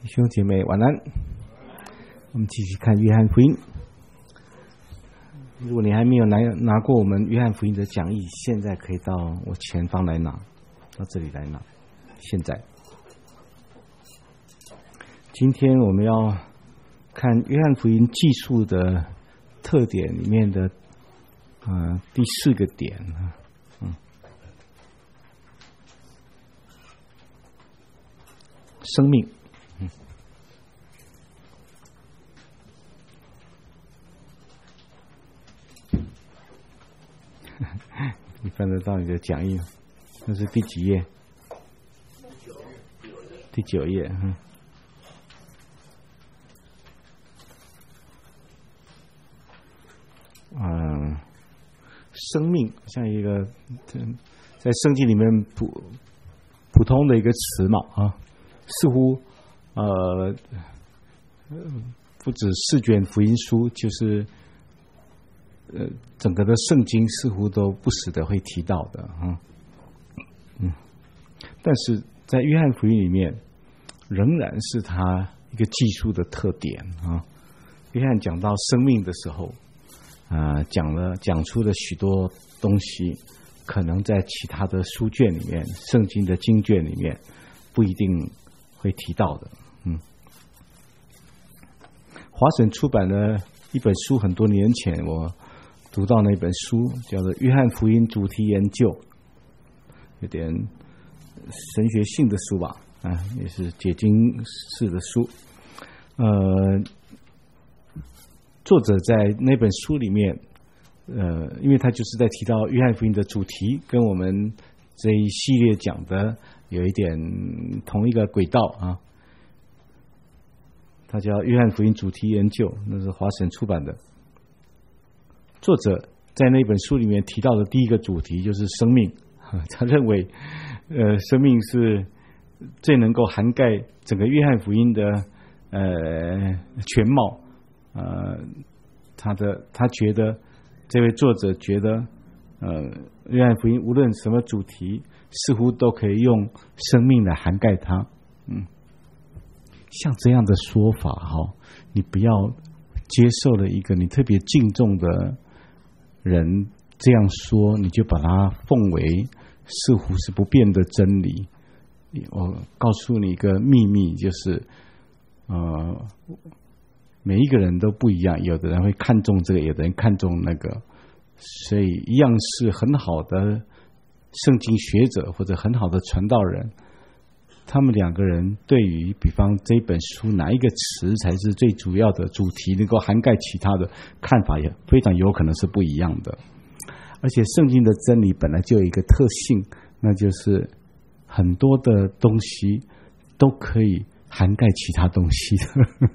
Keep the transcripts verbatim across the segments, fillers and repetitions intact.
弟兄姐妹晚安。我们继续看约翰福音。如果你还没有拿拿过我们约翰福音的讲义，现在可以到我前方来拿，到这里来拿。现在，今天我们要看约翰福音记述的特点里面的呃第四个点啊，嗯，生命。嗯，你翻得到你的讲义，那是第几页？第九页。嗯，嗯，生命像一个在圣经里面普普通的一个词嘛啊，似乎呃不止四卷福音书，就是呃整个的圣经似乎都不时的会提到的啊，嗯，但是在约翰福音里面，仍然是他一个记述的特点啊。约翰讲到生命的时候，啊、呃，讲了讲出了许多东西，可能在其他的书卷里面、圣经的经卷里面不一定会提到的。嗯，华神出版了一本书，很多年前我读到那本书，叫做《约翰福音主题研究》，有点神学性的书吧，啊，也是解经式的书。呃，作者在那本书里面，呃，因为他就是在提到约翰福音的主题，跟我们这一系列讲的有一点同一个轨道啊。他叫《约翰福音主题研究》，那是华神出版的。作者在那本书里面提到的第一个主题就是生命，他认为，呃，生命是最能够涵盖整个约翰福音的呃全貌。呃，他的他觉得，这位作者觉得，呃，约翰福音无论什么主题，似乎都可以用生命来涵盖它。嗯，像这样的说法哈，你不要接受了一个你特别敬重的人这样说，你就把它奉为似乎是不变的真理。我告诉你一个秘密，就是呃。每一个人都不一样，有的人会看重这个，有的人看重那个，所以一样是很好的圣经学者或者很好的传道人，他们两个人对于比方这本书哪一个词才是最主要的主题，能够涵盖其他的看法，也非常有可能是不一样的。而且圣经的真理本来就有一个特性，那就是很多的东西都可以涵盖其他东西的。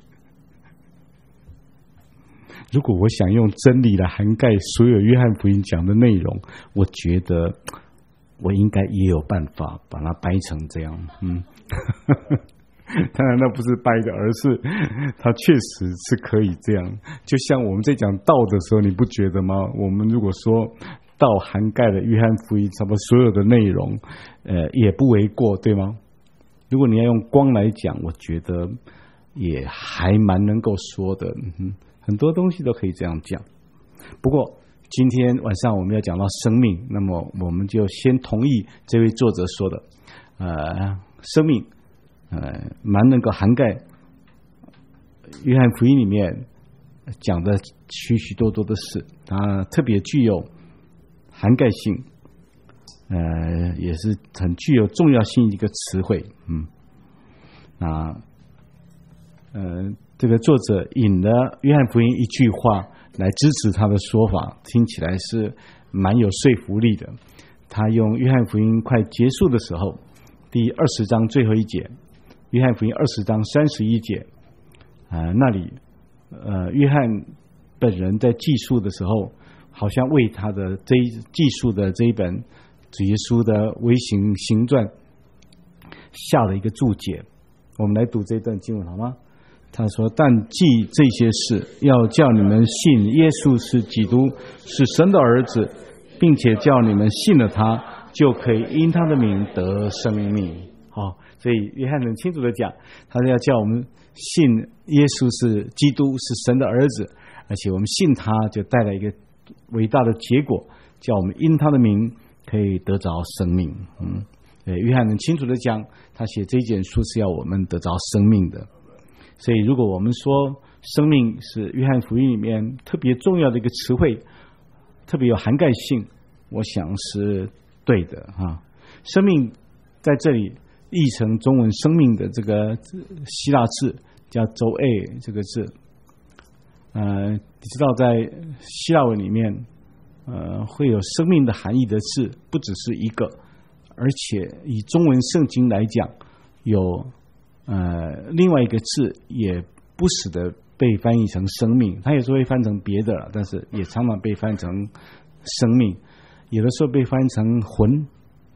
如果我想用真理来涵盖所有约翰福音讲的内容，我觉得我应该也有办法把它掰成这样。嗯，当然那不是掰的，而是它确实是可以这样。就像我们在讲道的时候，你不觉得吗？我们如果说道涵盖了约翰福音差不多所有的内容，呃，也不为过，对吗？如果你要用光来讲，我觉得也还蛮能够说的。嗯，很多东西都可以这样讲。不过今天晚上我们要讲到生命，那么我们就先同意这位作者说的，呃，生命，呃，蛮能够涵盖约翰福音里面讲的许许多多的事，它特别具有涵盖性，呃，也是很具有重要性一个词汇。嗯，那，呃。这个作者引了约翰福音一句话来支持他的说法，听起来是蛮有说服力的。他用约翰福音快结束的时候，第二十章最后一节，约翰福音二十章三十一节，呃，那里，呃，约翰本人在记述的时候，好像为他的这一记述的这一本主耶稣的微型行传下了一个注解。我们来读这段经文好吗？他说：“但记这些事，要叫你们信耶稣是基督，是神的儿子，并且叫你们信了他，就可以因他的名得生命。”好， 所以约翰很清楚的讲，他是要叫我们信耶稣是基督，是神的儿子，而且我们信他就带来一个伟大的结果，叫我们因他的名可以得着生命。嗯，对，约翰很清楚的讲，他写这卷书是要我们得着生命的。所以如果我们说生命是约翰福音里面特别重要的一个词汇，特别有涵盖性，我想是对的哈。生命在这里译成中文生命的这个希腊字叫周 A 这个字，呃，你知道在希腊文里面，呃，会有生命的含义的字不只是一个，而且以中文圣经来讲，有呃另外一个字也不时的被翻译成生命，它有时候会翻成别的，但是也常常被翻成生命，有的时候被翻成魂。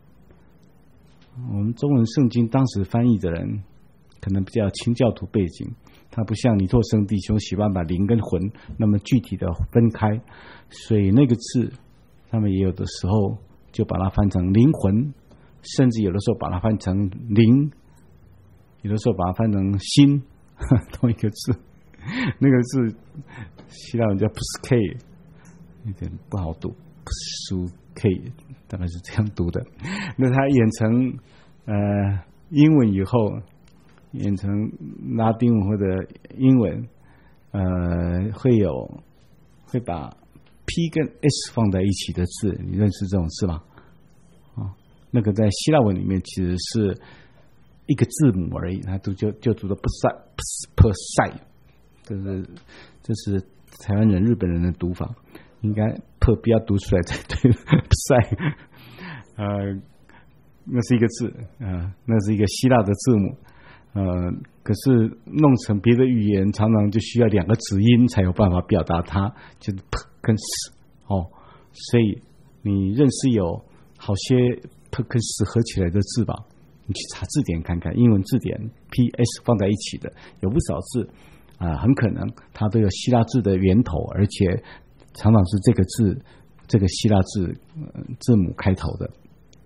我们中文圣经当时翻译的人可能比较清教徒背景，他不像尼托生弟兄喜欢把灵跟魂那么具体的分开，所以那个字他们也有的时候就把它翻成灵魂，甚至有的时候把它翻成灵，有的时候把它翻成心，同一个字。那个字希腊文叫 psuche， 有点不好读， psuche 大概是这样读的。那它演成呃英文以后，演成拉丁文或者英文，呃会有会把 P 跟 S 放在一起的字，你认识这种字吗？哦，那个在希腊文里面其实是一个字母而已，它读就就读的 psi， 这是这是台湾人、日本人的读法，应该破不要读出来才对。psi， 呃，那是一个字，呃，那是一个希腊的字母，呃，可是弄成别的语言，常常就需要两个子音才有办法表达它，就是 p 跟 s 哦，所以你认识有好些 p 跟 s 合起来的字吧？你去查字典看看，英文字典 P S 放在一起的有不少字啊、呃，很可能它都有希腊字的源头，而且常常是这个字，这个希腊字、呃、字母开头的。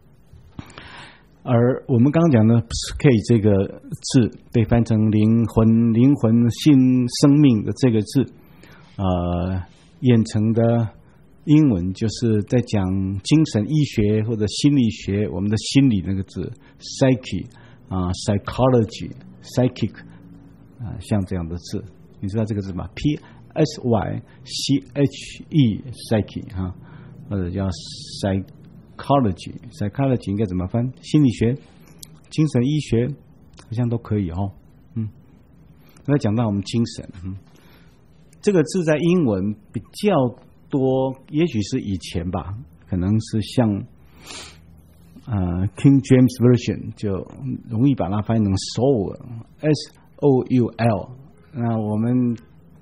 而我们刚刚讲的 psuche 这个字被翻成灵魂、灵魂、心、生命的这个字，呃，演成的英文就是在讲精神医学或者心理学，我们的心理那个字 psyche 啊、呃、psychology psychic 啊、呃，像这样的字，你知道这个字吗 ？P S Y C H E psyche 哈、啊，或者叫 psychology psychology 应该怎么翻？心理学、精神医学好像都可以哦。嗯，那讲到我们精神，嗯，这个字在英文比较多，也许是以前吧，可能是像呃 King James Version 就容易把它翻译成 soul S O U L。那我们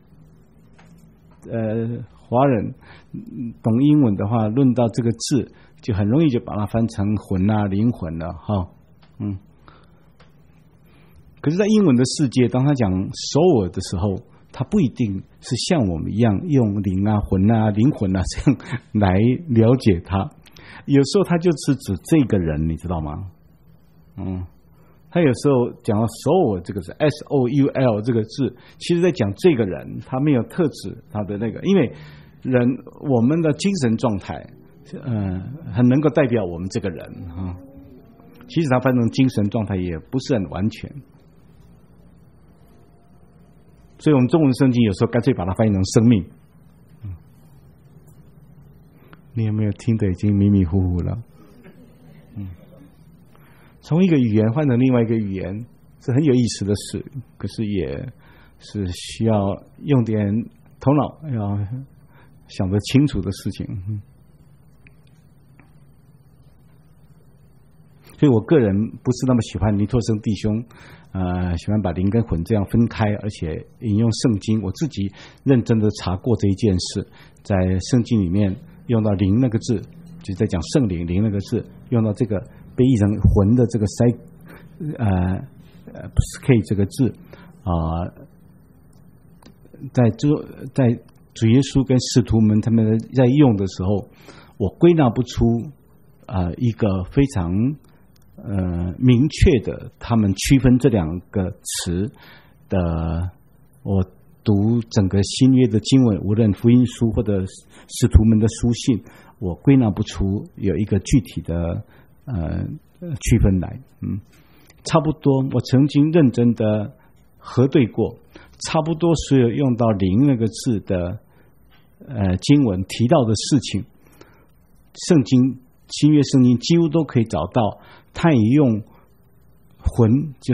呃华人懂英文的话，论到这个字，就很容易就把它翻成魂啊、灵魂了哈。嗯，可是，在英文的世界，当他讲 soul 的时候，他不一定是像我们一样用灵啊、魂啊、灵魂啊这样来了解它。有时候他就是指这个人，你知道吗？嗯，他有时候讲到 soul 这个字 S O U L 这个字，其实在讲这个人，他没有特指他的那个，因为人我们的精神状态，呃，很能够代表我们这个人啊。其实他翻成精神状态也不是很完全。所以我们中文圣经有时候干脆把它翻译成生命。嗯，你有没有听得已经迷迷糊糊了？嗯，从一个语言换成另外一个语言是很有意思的事，可是也是需要用点头脑，要想得清楚的事情。嗯，所以我个人不是那么喜欢尼托生弟兄呃，喜欢把灵跟魂这样分开，而且引用圣经。我自己认真的查过这一件事，在圣经里面用到灵那个字，就是在讲圣灵灵那个字，用到这个被译成魂的这个 psy 呃呃 psuche 这个字啊、呃，在主在主耶稣跟使徒们他们在用的时候，我归纳不出啊、呃、一个非常呃明确的，他们区分这两个词的。我读整个新约的经文，无论福音书或者使徒们的书信，我归纳不出有一个具体的呃区分来。嗯，差不多，我曾经认真的核对过，差不多所有用到灵那个字的呃经文提到的事情，圣经新约圣经几乎都可以找到，他也用魂，就是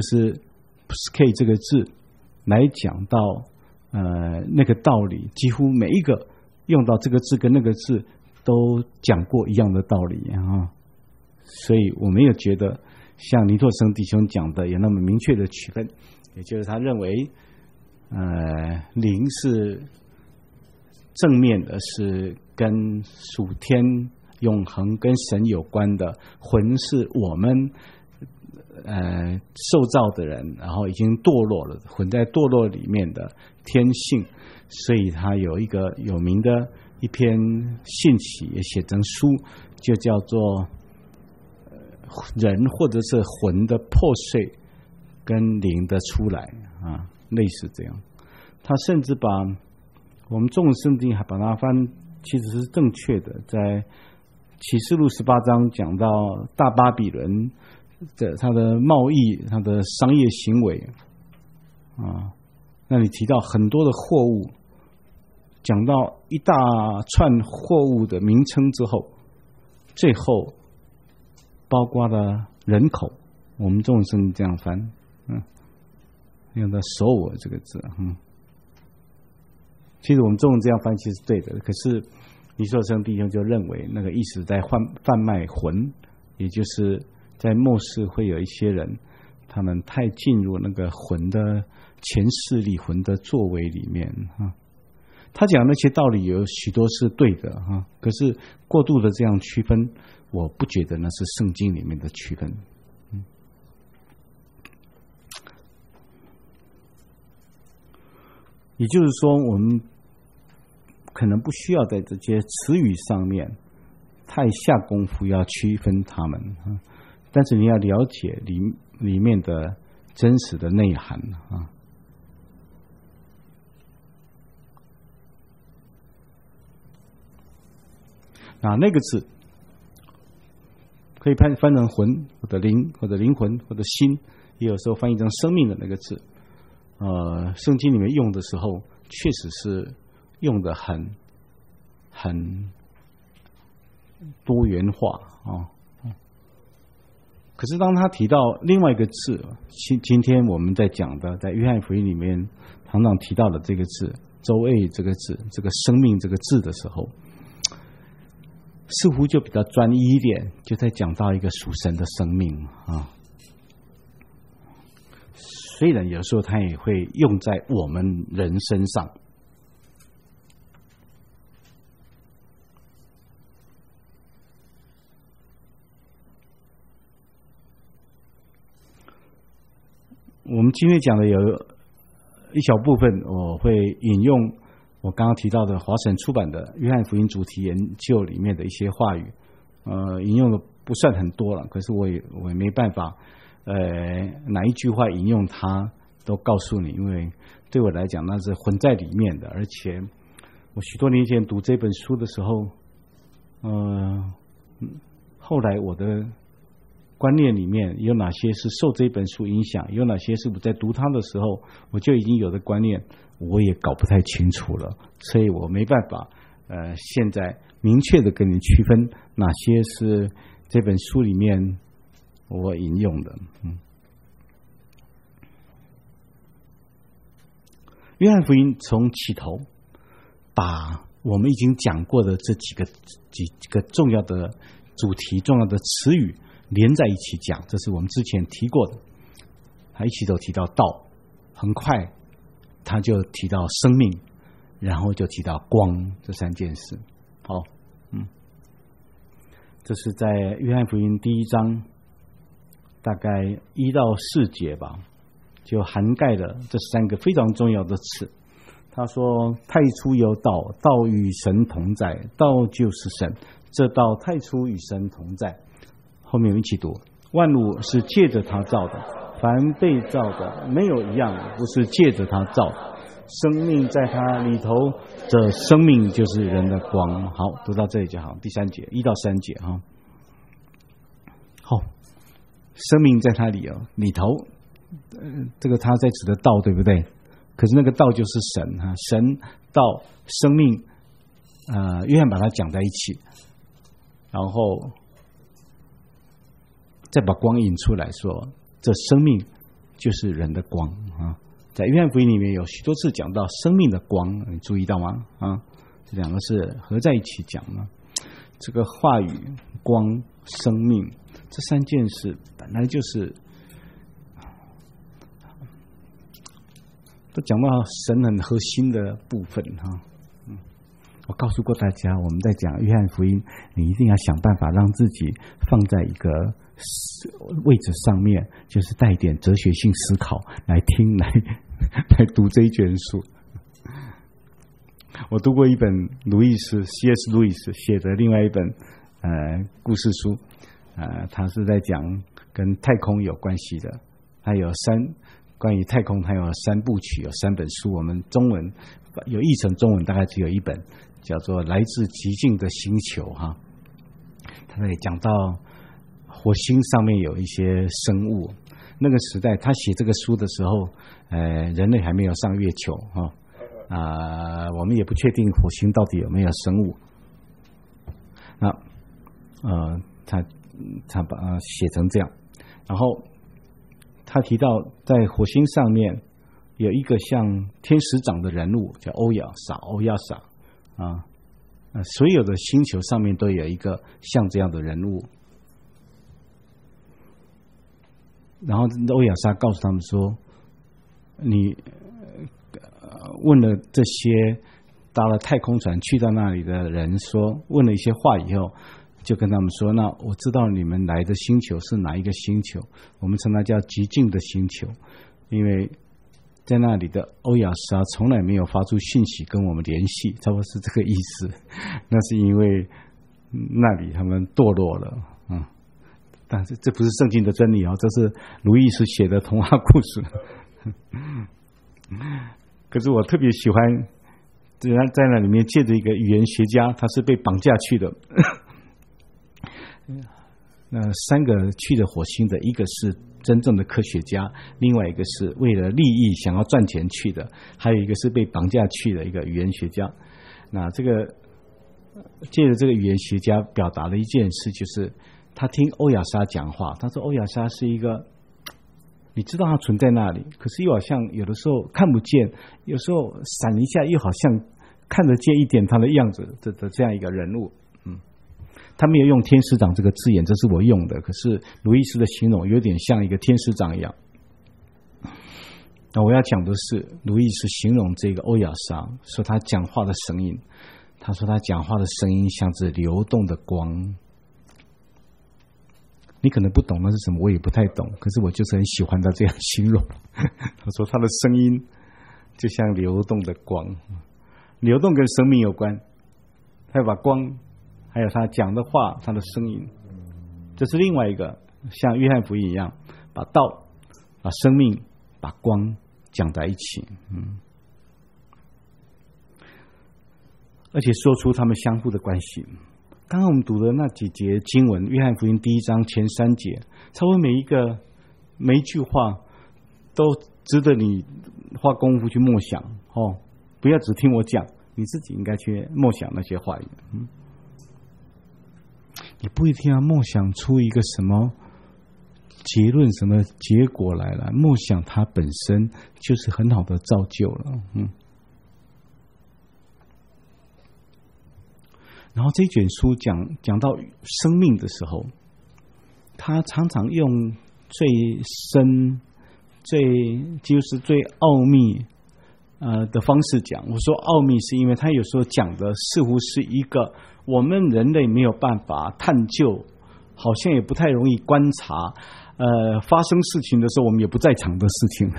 pske 这个字来讲到呃那个道理，几乎每一个用到这个字跟那个字都讲过一样的道理啊，所以我没有觉得像尼托生弟兄讲的有那么明确的区分，也就是他认为呃灵是正面的，是跟属天永恒跟神有关的，魂是我们呃受造的人，然后已经堕落了，混在堕落里面的天性，所以他有一个有名的一篇信息也写成书，就叫做人或者是魂的破碎跟灵的出来啊，类似这样。他甚至把我们中文圣经还把它翻，其实是正确的，在启示录十八章讲到大巴比伦的他的贸易，他的商业行为啊，那你提到很多的货物，讲到一大串货物的名称之后，最后包括了人口，我们中文圣经这样翻，嗯，用到首尔这个字，嗯，其实我们中文这样翻其实对的，可是尼索生弟兄就认为那个意思在贩贩卖魂，也就是在末世会有一些人，他们太进入那个魂的前世里魂的作为里面啊。他讲那些道理有许多是对的哈，可是过度的这样区分，我不觉得那是圣经里面的区分。嗯，也就是说，我们可能不需要在这些词语上面太下功夫要区分它们啊，但是你要了解里里面的真实的内涵啊。啊，那个字可以翻翻成魂或者灵或者灵魂或者心，也有时候翻译成生命的那个字。呃，圣经里面用的时候，确实是用的很很多元化啊。可是当他提到另外一个字，今今天我们在讲的，在约翰福音里面常常提到的这个字“周 A” 这个字，这个生命这个字的时候，似乎就比较专一一点，就在讲到一个属神的生命啊。虽然有时候它也会用在我们人身上，我们今天讲的有一小部分，我会引用我刚刚提到的华神出版的《约翰福音主题研究》里面的一些话语，呃，引用的不算很多了，可是我也我也没办法，呃，哪一句话引用它都告诉你，因为对我来讲那是混在里面的，而且我许多年前读这本书的时候，呃，后来我的观念里面有哪些是受这本书影响，有哪些是我在读它的时候我就已经有的观念，我也搞不太清楚了，所以我没办法呃，现在明确的跟你区分哪些是这本书里面我引用的。嗯，约翰福音从起头把我们已经讲过的这几个几个重要的主题、重要的词语连在一起讲，这是我们之前提过的。他一起都提到道，很快他就提到生命，然后就提到光，这三件事。好，嗯，这是在约翰福音第一章大概一到四节吧，就涵盖了这三个非常重要的词。他说：太初有道，道与神同在，道就是神，这道太初与神同在。后面我们一起读： 万物是借着他造的，凡被造的没有一样不是借着他造的。生命在他里头，这生命就是人的光。好，读到这里就好。第三节一到三节哈。好，生命在他里哦里头，呃，这个他在指的道，对不对？可是那个道就是神哈，神道生命，呃，约翰把它讲在一起，然后再把光引出来说，这生命就是人的光啊。在约翰福音里面有许多次讲到生命的光，你注意到吗？啊，这两个是合在一起讲的。这个话语、光、生命这三件事本来就是都讲到神很核心的部分哈。嗯，我告诉过大家，我们在讲约翰福音，你一定要想办法让自己放在一个位置上面，就是带一点哲学性思考来听来来读这一卷书。我读过一本路易斯 C S 路易斯写的另外一本呃故事书，呃，他是在讲跟太空有关系的。他有三关于太空，他有三部曲，有三本书。我们中文有译成中文，大概只有一本，叫做《来自极静的星球》哈。他那里讲到火星上面有一些生物。那个时代，他写这个书的时候，呃，人类还没有上月球哈。啊、呃，我们也不确定火星到底有没有生物。那呃，他他把它写成这样，然后他提到在火星上面有一个像天使长的人物，叫欧亚萨，欧亚萨啊，呃，所有的星球上面都有一个像这样的人物。然后欧亚萨告诉他们说：“你。”问了这些搭了太空船去到那里的人说，问了一些话以后，就跟他们说：“那我知道你们来的星球是哪一个星球？我们称它叫极静的星球，因为在那里的欧亚莎从来没有发出讯息跟我们联系，差不多是这个意思。那是因为那里他们堕落了，嗯，但是这不是圣经的真理哦，这是路易斯写的童话故事。”可是我特别喜欢，在在那里面借着一个语言学家，他是被绑架去的。那三个去的火星的，一个是真正的科学家，另外一个是为了利益想要赚钱去的，还有一个是被绑架去的一个语言学家。那这个借着这个语言学家表达了一件事，就是他听欧亚莎讲话，他说欧亚莎是一个。你知道它存在那里，可是又好像有的时候看不见，有时候闪一下，又好像看得见一点它的样子的的这样一个人物。嗯，他没有用天使长这个字眼，这是我用的。可是路易斯的形容有点像一个天使长一样。那我要讲的是，路易斯形容这个欧亚莎，说他讲话的声音，他说他讲话的声音像是流动的光。你可能不懂那是什么，我也不太懂，可是我就是很喜欢他这样形容。他说他的声音就像流动的光，流动跟生命有关，他要把光还有他讲的话，他的声音，这是另外一个像约翰福音一样，把道、把生命、把光讲在一起。嗯，而且说出他们相互的关系。刚刚我们读的那几节经文，约翰福音第一章前三节，差不多每一个每一句话都值得你花功夫去默想哦，不要只听我讲，你自己应该去默想那些话语。嗯，你不一定要默想出一个什么结论、什么结果来了，默想它本身就是很好的造就了。嗯。然后这卷书讲讲到生命的时候，他常常用最深、最就是最奥秘呃的方式讲。我说奥秘是因为他有时候讲的似乎是一个我们人类没有办法探究，好像也不太容易观察，呃，发生事情的时候我们也不在场的事情。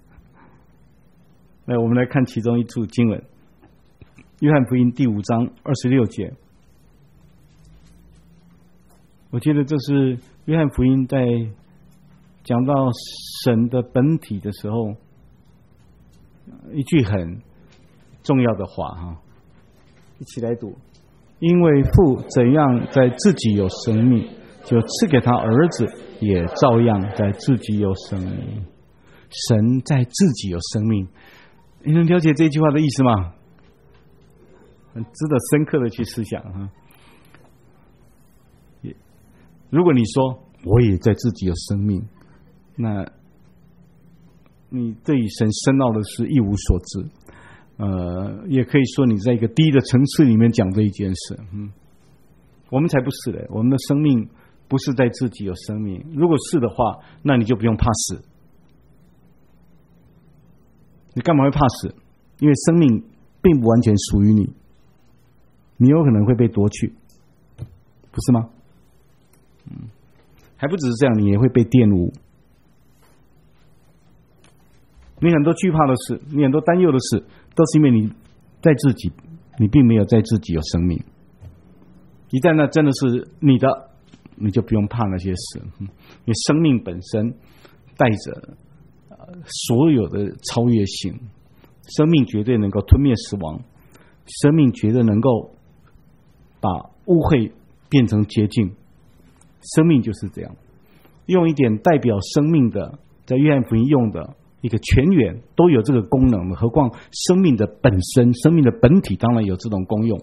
那我们来看其中一处经文。约翰福音第五章二十六节，我觉得这是约翰福音在讲到神的本体的时候，一句很重要的话哈，一起来读：因为父怎样在自己有生命，就赐给他儿子，也照样在自己有生命。神在自己有生命，你能了解这句话的意思吗？很值得深刻的去思想哈。如果你说我也在自己有生命，那你对神深奥的事一无所知。呃，也可以说你在一个低的层次里面讲这一件事。嗯，我们才不是嘞，我们的生命不是在自己有生命。如果是的话，那你就不用怕死。你干嘛会怕死？因为生命并不完全属于你，你有可能会被夺去，不是吗？嗯，还不只是这样，你也会被玷污。你很多惧怕的事，你很多担忧的事，都是因为你在自己，你并没有在自己有生命。一旦那真的是你的，你就不用怕那些事。因为生命本身带着所有的超越性，生命绝对能够吞灭死亡，生命绝对能够把污秽变成洁净。生命就是这样，用一点代表生命的，在约翰福音用的一个泉源都有这个功能，何况生命的本身，生命的本体当然有这种功用。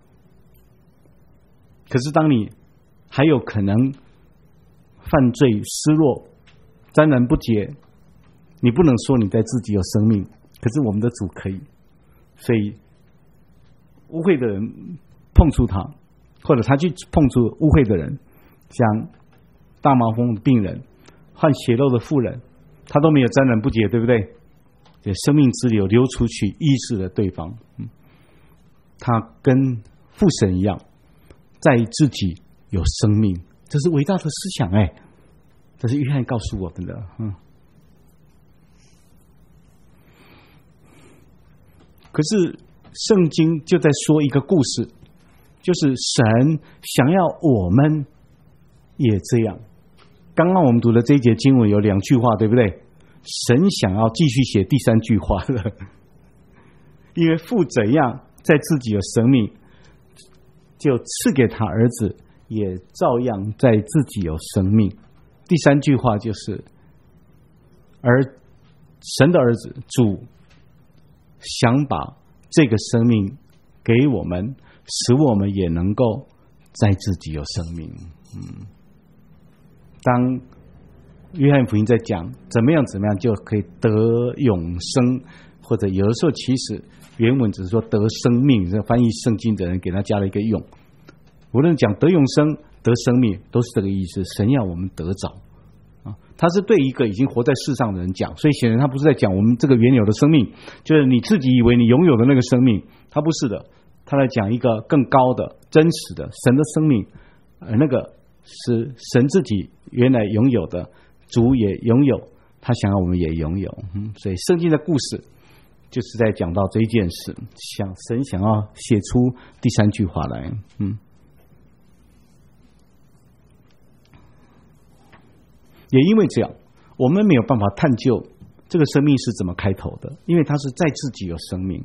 可是当你还有可能犯罪、失落、沾染不洁，你不能说你在自己有生命，可是我们的主可以。所以污秽的人碰触他，或者他去碰触污秽的人，像大麻风的病人、患血漏的妇人，他都没有沾染不洁，对不对？生命之流流出去，医治了对方。嗯，他跟父神一样，在自己有生命，这是伟大的思想哎，这是约翰告诉我们的。嗯，可是圣经就在说一个故事，就是神想要我们也这样。刚刚我们读的这一节经文有两句话，对不对？神想要继续写第三句话了，因为父怎样在自己有生命，就赐给他儿子，也照样在自己有生命。第三句话就是，而神的儿子主想把这个生命给我们，使我们也能够在自己有生命。嗯，当约翰福音在讲怎么样怎么样就可以得永生，或者有的时候其实原文只是说得生命，这翻译圣经的人给他加了一个用。无论讲得永生、得生命，都是这个意思。神要我们得着啊，他是对一个已经活在世上的人讲，所以显然他不是在讲我们这个原有的生命，就是你自己以为你拥有的那个生命，他不是的，他在讲一个更高的、真实的神的生命，而那个是神自己原来拥有的，主也拥有，他想要我们也拥有。嗯，所以圣经的故事就是在讲到这一件事，想神想要写出第三句话来。嗯，也因为这样，我们没有办法探究这个生命是怎么开头的，因为他是在自己有生命。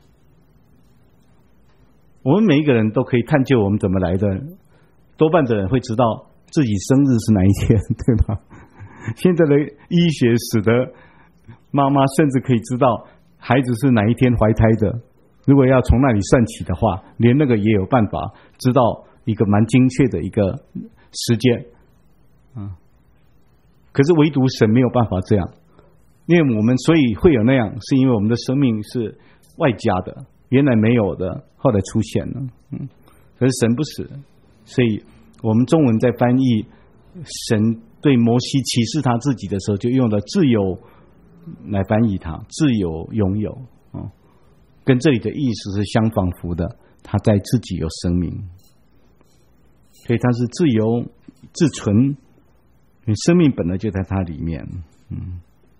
我们每一个人都可以探究我们怎么来的，多半的人会知道自己生日是哪一天，对吧？现在的医学使得妈妈甚至可以知道孩子是哪一天怀胎的，如果要从那里算起的话，连那个也有办法知道一个蛮精确的一个时间。嗯，可是唯独神没有办法这样，因为我们所以会有那样，是因为我们的生命是外加的，原来没有的，后来出现了。嗯，可是神不是，所以我们中文在翻译神对摩西启示他自己的时候，就用了自由来翻译他，自由拥有。哦，跟这里的意思是相仿佛的，他在自己有生命，所以他是自由自存，因为生命本来就在他里面。嗯，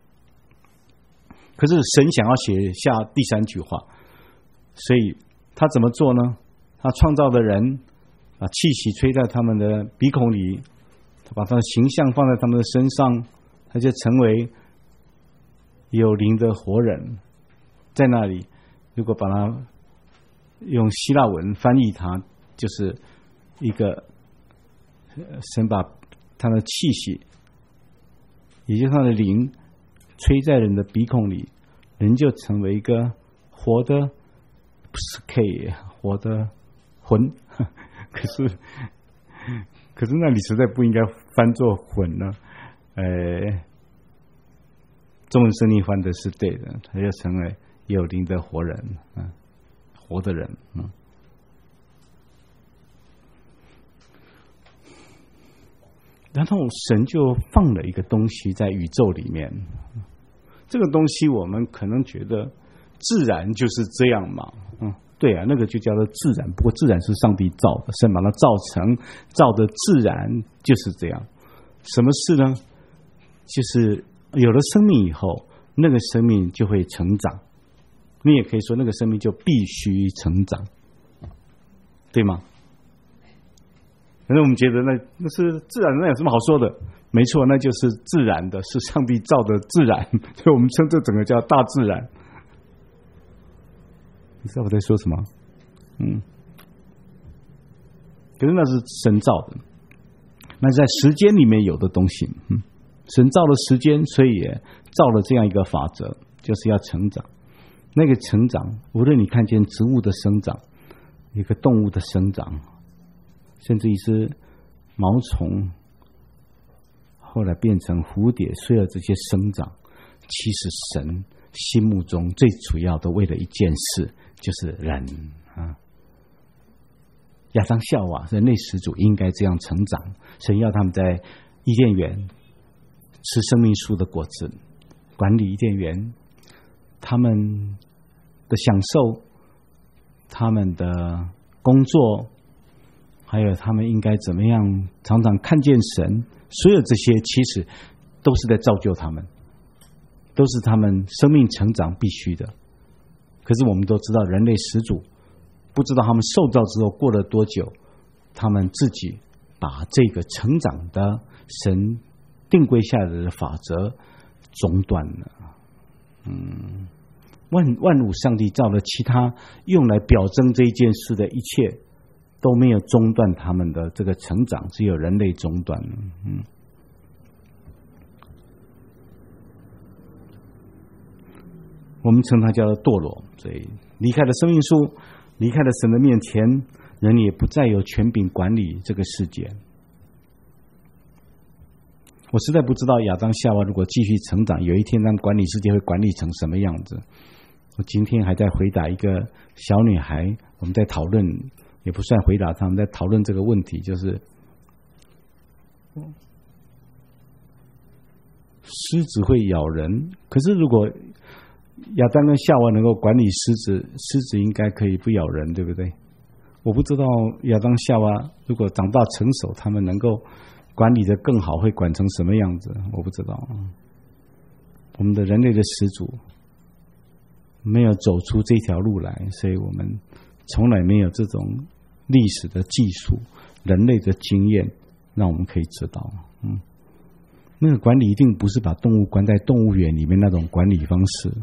可是神想要写下第三句话，所以他怎么做呢？他创造的人，把气息吹在他们的鼻孔里， 把他的形象放在他们的身上，他就成为有灵的活人。在那里，如果把它用希腊文翻译，它就是一个神把他的气息，也就是他的灵吹在人的鼻孔里，人就成为一个活的，不是 K 活的魂。可是可是那里实在不应该翻作魂呢。呃，中文圣经翻的是对的，他就成为有灵的活人，嗯，活的人，嗯。然后神就放了一个东西在宇宙里面，这个东西我们可能觉得自然就是这样嘛，嗯，对啊，那个就叫做自然。不过自然是上帝造的，神把它造成，造的自然就是这样。什么事呢？就是有了生命以后，那个生命就会成长。你也可以说，那个生命就必须成长，对吗？反正我们觉得那那是自然，那有什么好说的？没错，那就是自然的，是上帝造的自然，所以我们称这整个叫大自然。你知道我在说什么？嗯，可是那是神造的，那是在时间里面有的东西。嗯，神造了时间，所以也造了这样一个法则，就是要成长。那个成长，无论你看见植物的生长，一个动物的生长，甚至一只毛虫后来变成蝴蝶，随着这些生长，其实神心目中最主要的为了一件事，就是人啊。亚当夏娃人类始祖应该这样成长，神要他们在伊甸园吃生命树的果子，管理伊甸园，他们的享受，他们的工作，还有他们应该怎么样常常看见神，所有这些其实都是在造就他们，都是他们生命成长必须的。可是我们都知道，人类始祖不知道他们受造之后过了多久，他们自己把这个成长的神定规下来的法则中断了。嗯，万万物上帝造了其他用来表征这一件事的一切都没有中断他们的这个成长，只有人类中断了。嗯，我们称它叫做堕落。所以离开了生命树，离开了神的面前，人也不再有权柄管理这个世界。我实在不知道亚当夏娃如果继续成长，有一天他们管理世界会管理成什么样子。我今天还在回答一个小女孩，我们在讨论，也不算回答，他们在讨论这个问题，就是狮子会咬人，可是如果亚当跟夏娃能够管理狮子，狮子应该可以不咬人，对不对？我不知道亚当夏娃如果长大成熟，他们能够管理的更好，会管成什么样子？我不知道。我们的人类的始祖没有走出这条路来，所以我们从来没有这种历史的技术、人类的经验，让我们可以知道，嗯，那个管理一定不是把动物关在动物园里面那种管理方式。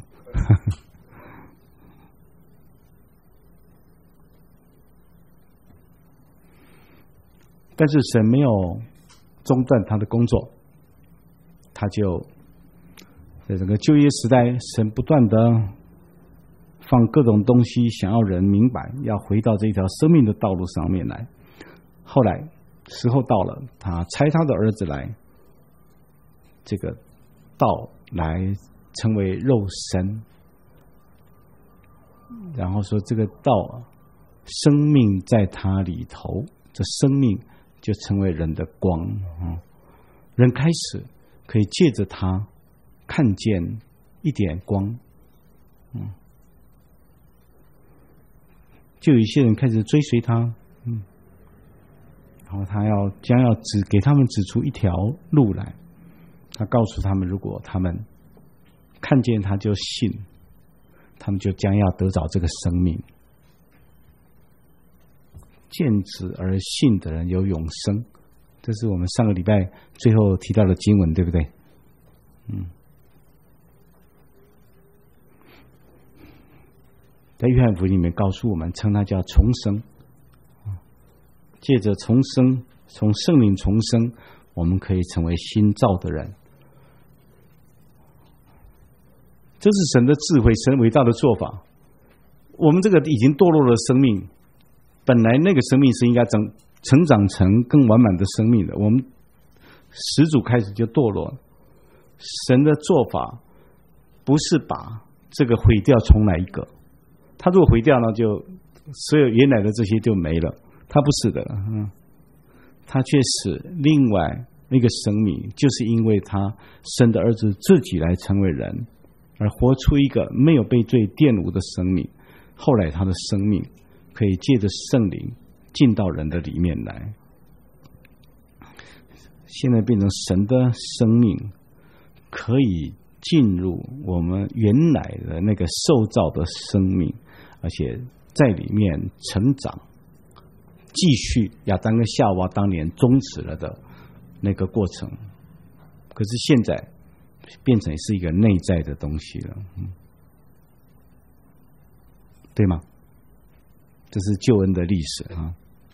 但是神没有中断他的工作，他就在整个旧约时代，神不断的放各种东西，想要人明白，要回到这条生命的道路上面来。后来时候到了，他差他的儿子来，这个道来成为肉身，然后说这个道生命在他里头，这生命就成为人的光，嗯，人开始可以借着他看见一点光，嗯，就有一些人开始追随他，嗯，然后他要将要指给他们指出一条路来，他告诉他们，如果他们看见他就信，他们就将要得着这个生命。见子而信的人有永生， 这是我们上个礼拜最后提到的经文，对不对？嗯，在约翰福音里面告诉我们，称它叫重生。借着重生，从圣灵重生，我们可以成为新造的人。这是神的智慧，神伟大的做法。我们这个已经堕落的生命，本来那个生命是应该成成长成更完满的生命的，我们始祖开始就堕落。神的做法不是把这个毁掉重来一个，他如果毁掉呢，就所有原来的这些就没了。他不是的，嗯，他却使另外一个生命，就是因为他生的儿子自己来成为人，而活出一个没有被罪玷污的生命。后来他的生命可以借着圣灵进到人的里面来，现在变成神的生命，可以进入我们原来的那个受造的生命，而且在里面成长，继续亚当跟夏娃当年终止了的那个过程。可是现在变成是一个内在的东西了，嗯，对吗？这是救恩的历史啊。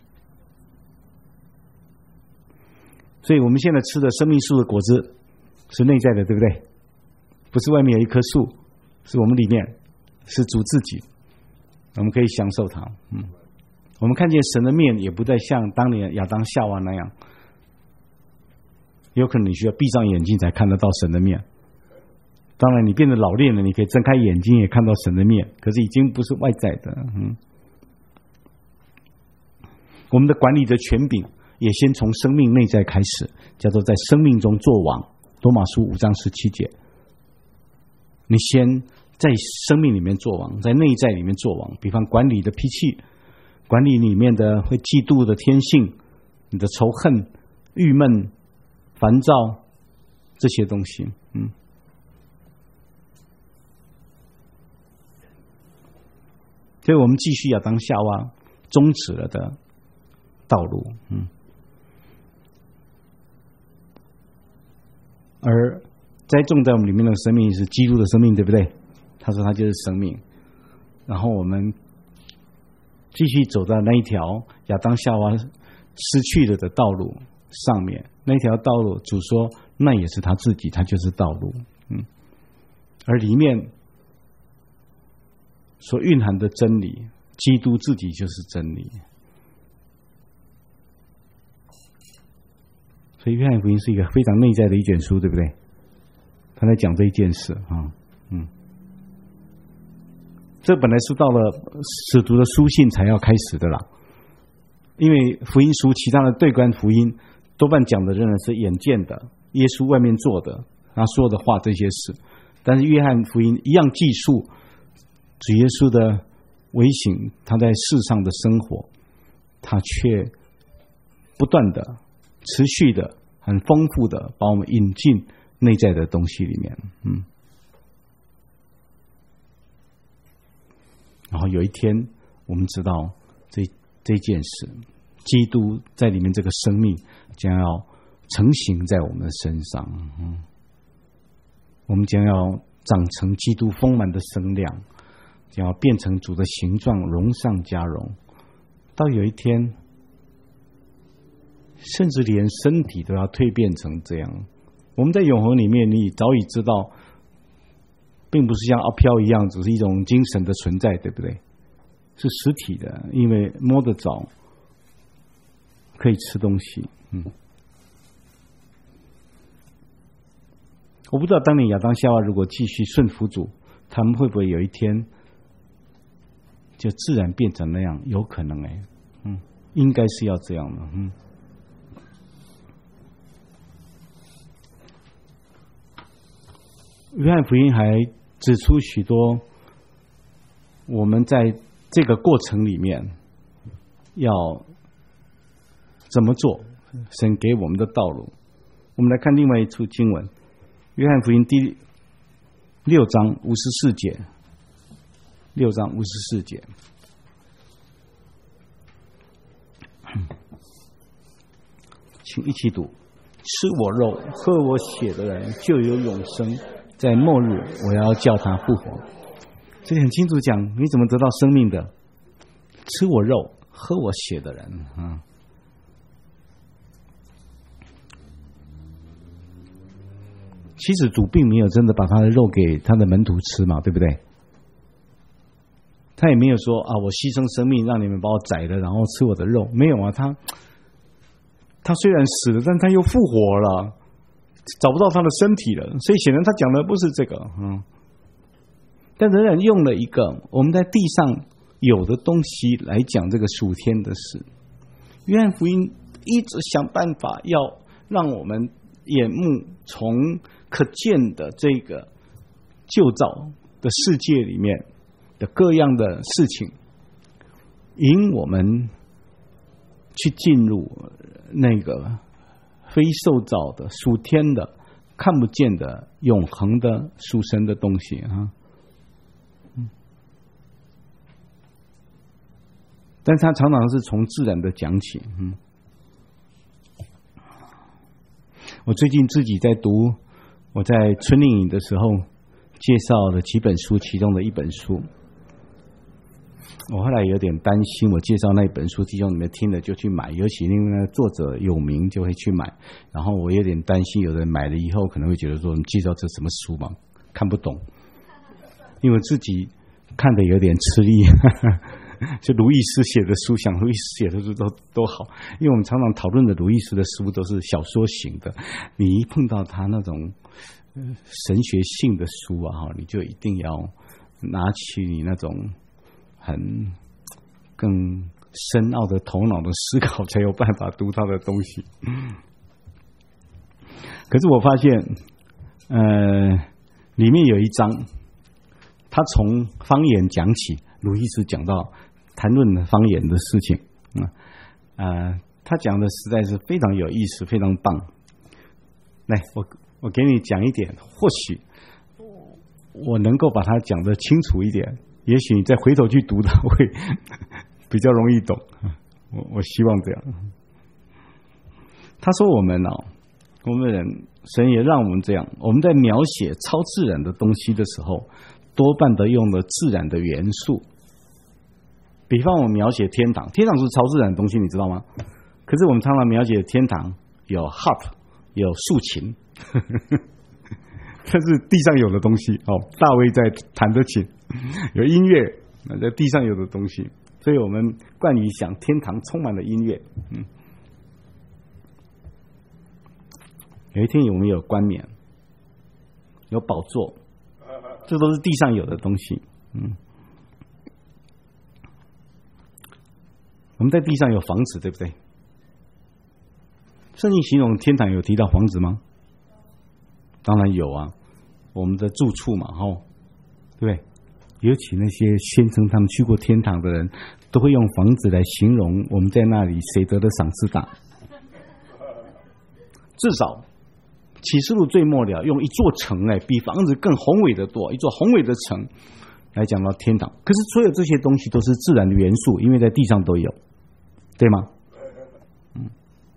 所以我们现在吃的生命树的果子是内在的，对不对？不是外面有一棵树，是我们里面，是主自己，我们可以享受它。嗯，我们看见神的面，也不再像当年亚当夏娃那样，有可能你需要闭上眼睛才看得到神的面。当然你变得老练了，你可以睁开眼睛也看到神的面，可是已经不是外在的。嗯，我们的管理的权柄也先从生命内在开始，叫做在生命中作王。罗马书五章十七节，你先在生命里面作王，在内在里面作王。比方管理的脾气，管理里面的会嫉妒的天性，你的仇恨、郁闷、烦躁这些东西。嗯，所以我们继续亚当夏娃终止了的道路。嗯，而栽种在我们里面的生命是基督的生命，对不对？他说他就是生命，然后我们继续走到那一条亚当夏娃失去了的道路上面，那条道路主说那也是他自己，他就是道路。嗯，而里面所蕴含的真理，基督自己就是真理。所以约翰福音是一个非常内在的一卷书，对不对？他在讲这一件事啊，嗯，这本来是到了使徒的书信才要开始的啦，因为福音书其他的对观福音多半讲的仍然是眼见的，耶稣外面做的，他说的话这些事，但是约翰福音一样记述主耶稣的微行，他在世上的生活，他却不断的持续的很丰富的把我们引进内在的东西里面。嗯，然后有一天我们知道这这件事，基督在里面这个生命将要成型在我们的身上。嗯，我们将要长成基督丰满的身量，将要变成主的形状，荣上加荣，到有一天甚至连身体都要蜕变成这样。我们在永恒里面，你早已知道，并不是像阿飘一样只是一种精神的存在，对不对？是实体的，因为摸得着，可以吃东西。嗯，我不知道当年亚当夏娃如果继续顺服主，他们会不会有一天就自然变成那样？有可能哎，嗯，应该是要这样的。嗯，约翰福音还指出许多我们在这个过程里面要怎么做，神给我们的道路。我们来看另外一处经文，约翰福音第六章五十四节，六章五十四节。 请一起读：吃我肉、喝我血的人就有永生，在末日我要叫他复活。这里很清楚讲，你怎么得到生命的？吃我肉、喝我血的人啊。其实主并没有真的把他的肉给他的门徒吃嘛，对不对？他也没有说啊，我牺牲生命让你们把我宰了，然后吃我的肉，没有啊。他他虽然死了，但他又复活了，找不到他的身体了，所以显然他讲的不是这个，嗯。但仍然用了一个我们在地上有的东西来讲这个属天的事。约翰福音一直想办法要让我们眼目从可见的这个旧造的世界里面的各样的事情，引我们去进入那个非受造的属天的看不见的永恒的属神的东西啊。但他常常是从自然的讲起。嗯，我最近自己在读，我在春令营的时候介绍了几本书，其中的一本书，我后来有点担心，我介绍那本书，弟兄你们听了就去买，尤其因为那作者有名，就会去买。然后我有点担心，有人买了以后可能会觉得说，你介绍这什么书嘛，看不懂，因为自己看的有点吃力。就卢易斯写的书，想卢易斯写的书都都好，因为我们常常讨论的卢易斯的书都是小说型的，你一碰到他那种神学性的书啊，你就一定要拿起你那种很更深奥的头脑的思考，才有办法读他的东西。可是我发现，呃，里面有一章，他从方言讲起，卢易斯讲到谈论方言的事情，啊、呃，他讲的实在是非常有意思，非常棒。来，我我给你讲一点，或许我能够把它讲得清楚一点，也许你再回头去读它会比较容易懂。我我希望这样。他说我们哦，我们人神也让我们这样，我们在描写超自然的东西的时候，多半的用了自然的元素。比方我们描写天堂，天堂是超自然的东西，你知道吗？可是我们常常描写天堂有 harp， 有竖琴，这是地上有的东西哦。大卫在弹的琴，有音乐，那在地上有的东西，所以我们惯于想天堂充满了音乐。嗯，有一天我们有冠冕，有宝座，这都是地上有的东西。嗯。我们在地上有房子，对不对？圣经形容天堂有提到房子吗？当然有啊，我们的住处嘛，吼，对不对？尤其那些宣称他们去过天堂的人，都会用房子来形容我们在那里谁得的赏赐大。至少启示录最末了用一座城来比房子更宏伟的多，一座宏伟的城来讲到天堂。可是所有这些东西都是自然的元素，因为在地上都有，对吗？嗯，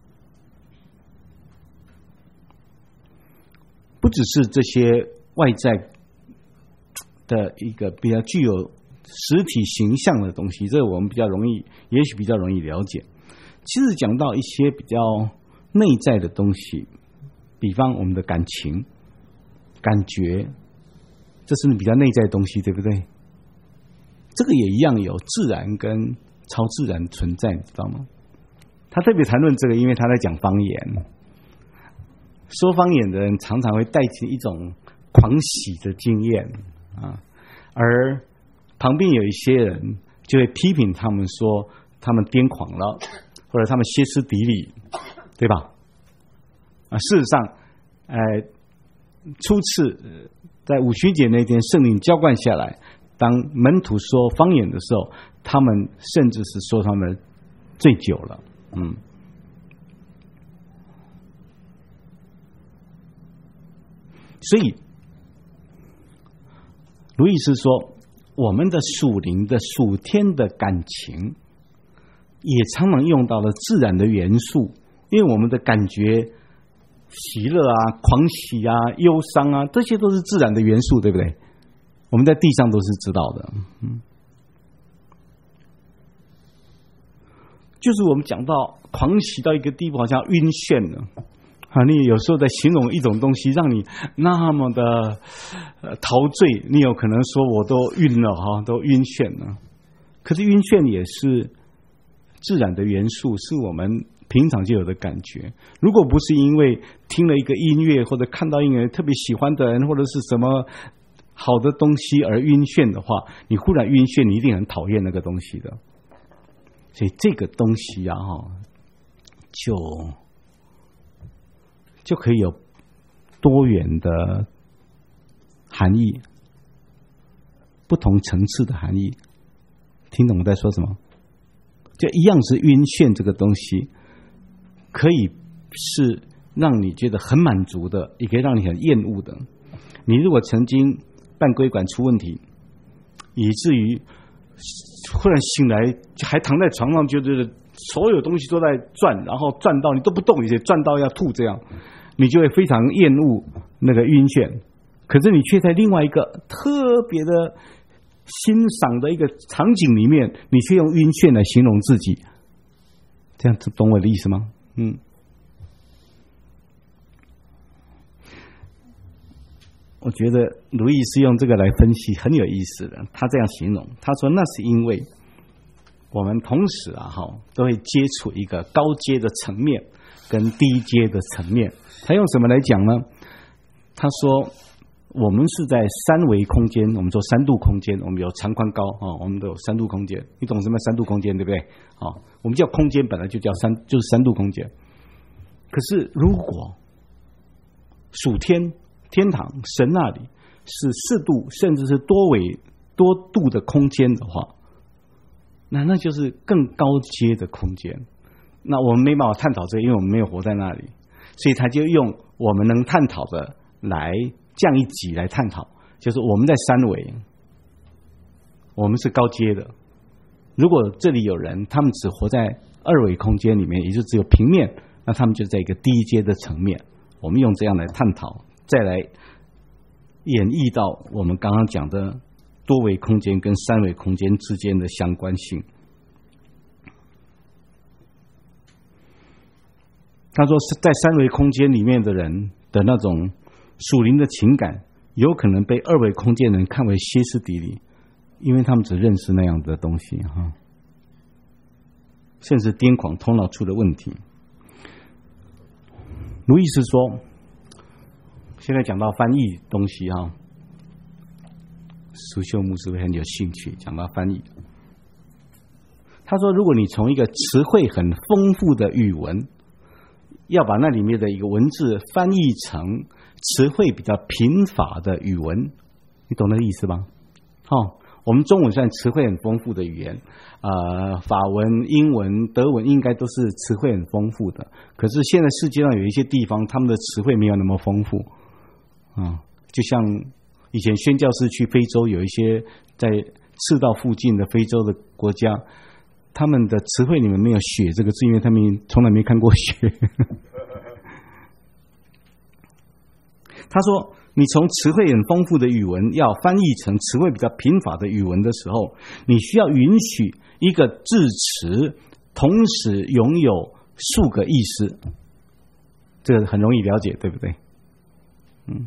不只是这些外在的一个比较具有实体形象的东西，这个我们比较容易，也许比较容易了解。其实讲到一些比较内在的东西，比方我们的感情、感觉，这是比较内在的东西，对不对？这个也一样有自然跟超自然存在，你知道吗？他特别谈论这个，因为他在讲方言。说方言的人常常会带起一种狂喜的经验啊，而旁边有一些人就会批评他们说他们癫狂了，或者他们歇斯底里，对吧？啊，事实上，呃，初次在五旬节那天，圣灵浇灌下来，当门徒说方言的时候，他们甚至是说他们醉酒了，嗯。所以，路易斯说，我们的属灵的属天的感情，也常常用到了自然的元素因为我们的感觉喜乐啊、狂喜啊、忧伤啊，这些都是自然的元素，对不对？我们在地上都是知道的。嗯，就是我们讲到狂喜到一个地步，好像晕眩了啊！你有时候在形容一种东西，让你那么的呃陶醉，你有可能说我都晕了哈，都晕眩了。可是晕眩也是自然的元素，是我们平常就有的感觉。如果不是因为听了一个音乐，或者看到一个人特别喜欢的人，或者是什么好的东西而晕眩的话，你忽然晕眩，你一定很讨厌那个东西的。所以这个东西啊，就就可以有多元的含义，不同层次的含义。听懂我在说什么？就一样是晕眩这个东西，可以是让你觉得很满足的，也可以让你很厌恶的。你如果曾经半规管出问题，以至于忽然醒来还躺在床上，觉得所有东西都在转，然后转到你都不动，也转到要吐，这样你就会非常厌恶那个晕眩。可是你却在另外一个特别的欣赏的一个场景里面，你却用晕眩来形容自己，这样懂我的意思吗？嗯。我觉得鲁易斯用这个来分析很有意思的。他这样形容，他说那是因为我们同时啊哈都会接触一个高阶的层面跟低阶的层面。他用什么来讲呢？他说我们是在三维空间，我们说三度空间，我们有长宽高啊，我们都有三度空间。你懂什么三度空间对不对？啊，我们叫空间本来就叫三，就是三度空间。可是如果属天天堂神那里是四度甚至是多维多度的空间的话，那那就是更高阶的空间。那我们没办法探讨这个，因为我们没有活在那里，所以他就用我们能探讨的来降一级来探讨，就是我们在三维，我们是高阶的。如果这里有人他们只活在二维空间里面，也就只有平面，那他们就在一个低阶的层面。我们用这样来探讨，再来演绎到我们刚刚讲的多维空间跟三维空间之间的相关性。他说是在三维空间里面的人的那种属灵的情感，有可能被二维空间人看为歇斯底里，因为他们只认识那样的东西哈，甚至癫狂头脑出了问题。路易斯说，现在讲到翻译东西哈，苏秀牧师会很有兴趣讲到翻译。他说，如果你从一个词汇很丰富的语文，要把那里面的一个文字翻译成词汇比较贫乏的语文，你懂那个意思吗？哦，我们中文算词汇很丰富的语言，呃，法文、英文、德文应该都是词汇很丰富的。可是现在世界上有一些地方，他们的词汇没有那么丰富，啊、嗯，就像以前宣教士去非洲，有一些在赤道附近的非洲的国家，他们的词汇里面没有雪这个字，因为他们从来没看过雪。他说，你从词汇很丰富的语文要翻译成词汇比较贫乏的语文的时候，你需要允许一个字词同时拥有数个意思。这个很容易了解，对不对？嗯。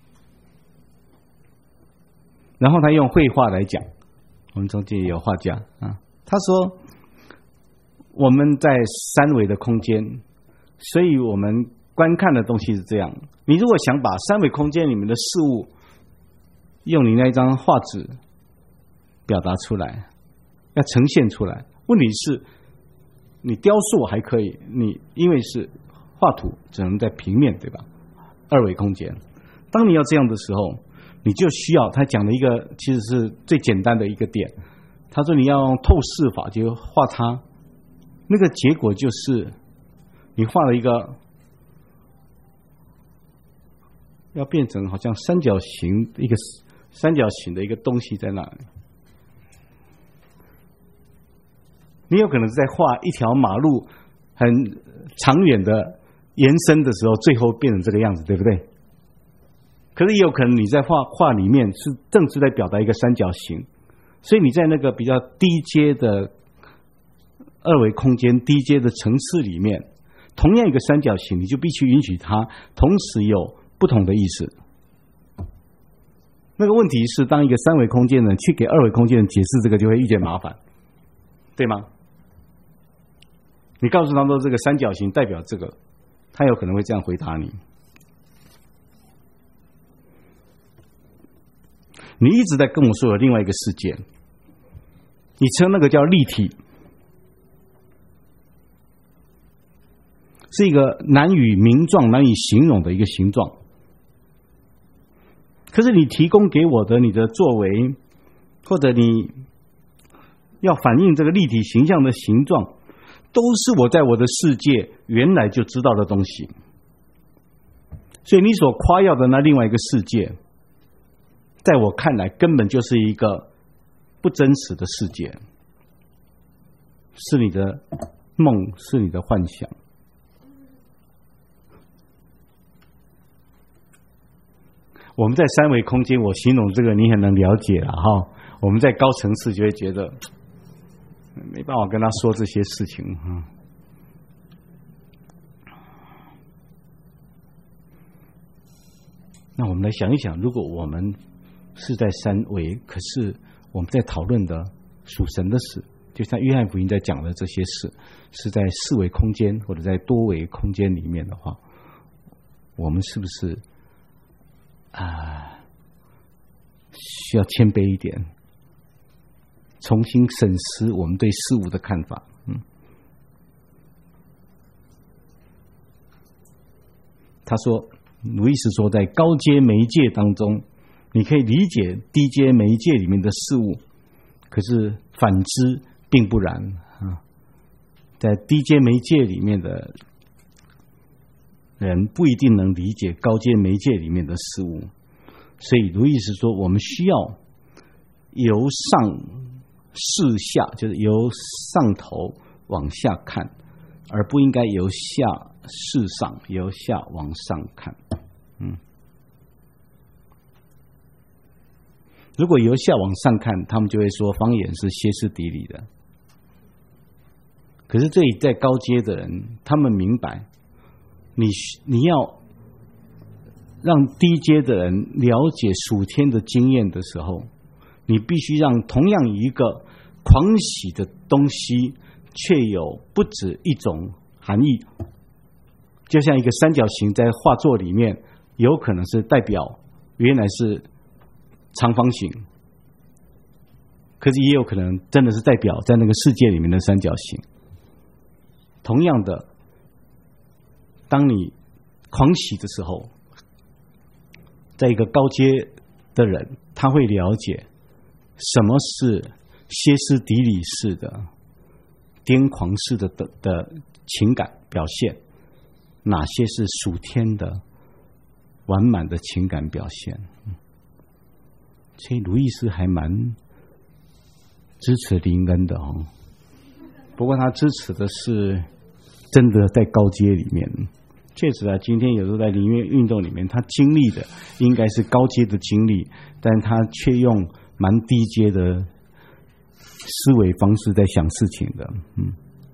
然后他用绘画来讲，我们中间也有画家啊。他说，我们在三维的空间，所以我们观看的东西是这样。你如果想把三维空间里面的事物用你那一张画纸表达出来，要呈现出来，问题是你雕塑还可以，你因为是画图只能在平面，对吧？二维空间。当你要这样的时候，你就需要他讲的一个其实是最简单的一个点。他说你要用透视法，就画它，那个结果就是你画了一个要变成好像三角形一个三角形的一个东西在那里。你有可能是在画一条马路很长远的延伸的时候，最后变成这个样子，对不对？可是也有可能你在画画里面是正是在表达一个三角形，所以你在那个比较低阶的二维空间、低阶的层次里面，同样一个三角形，你就必须允许它同时有不同的意思。那个问题是，当一个三维空间呢去给二维空间人解释这个，就会遇见麻烦，对吗？你告诉他说这个三角形代表这个，他有可能会这样回答你。你一直在跟我说有另外一个世界，你称那个叫立体，是一个难以名状、难以形容的一个形状。可是你提供给我的你的作为，或者你要反映这个立体形象的形状，都是我在我的世界原来就知道的东西。所以你所夸耀的那另外一个世界，在我看来根本就是一个不真实的世界，是你的梦，是你的幻想。我们在三维空间，我形容这个你很能了解了哈。我们在高层次就会觉得没办法跟他说这些事情哈。那我们来想一想，如果我们是在三维，可是我们在讨论的属神的事，就像约翰福音在讲的这些事，是在四维空间或者在多维空间里面的话，我们是不是啊，需要谦卑一点，重新审视我们对事物的看法。嗯，他说，路易斯说，在高阶媒介当中，你可以理解低阶媒介里面的事物，可是反之并不然啊。在低阶媒介里面的人不一定能理解高阶媒介里面的事物，所以路易斯说，我们需要由上视下，就是由上头往下看，而不应该由下视上，由下往上看。嗯，如果由下往上看，他们就会说方言是歇斯底里的。可是这里在高阶的人，他们明白，你你要让低阶的人了解属天的经验的时候，你必须让同样一个狂喜的东西，却有不止一种含义。就像一个三角形在画作里面，有可能是代表原来是长方形，可是也有可能真的是代表在那个世界里面的三角形。同样的，当你狂喜的时候，在一个高阶的人，他会了解什么是歇斯底里式的、癫狂式的 的, 的情感表现，哪些是属天的完满的情感表现。所以路易斯还蛮支持林恩的哦，不过他支持的是真的在高阶里面。确实啊，今天有时候在灵乐运动里面，他经历的应该是高阶的经历，但他却用蛮低阶的思维方式在想事情的。嗯，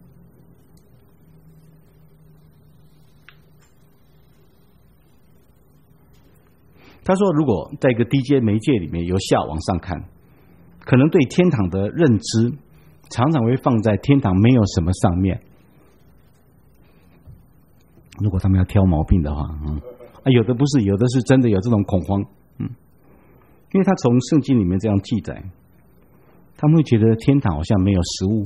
他说，如果在一个低阶媒介里面由下往上看，可能对天堂的认知常常会放在天堂没有什么上面。如果他们要挑毛病的话，嗯，啊，有的不是，有的是真的有这种恐慌，嗯，因为他从圣经里面这样记载，他们会觉得天堂好像没有食物，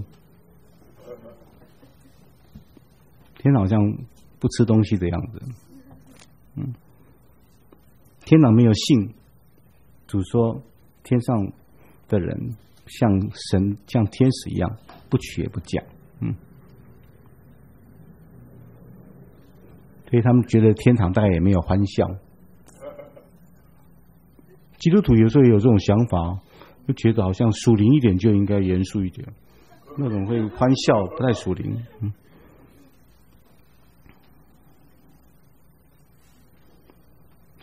天堂好像不吃东西的样子，嗯，天堂没有性，主说天上的人像神像天使一样，不娶也不嫁，嗯。所以他们觉得天堂大概也没有欢笑。基督徒有时候也有这种想法，就觉得好像属灵一点就应该严肃一点，那种会欢笑不太属灵。嗯，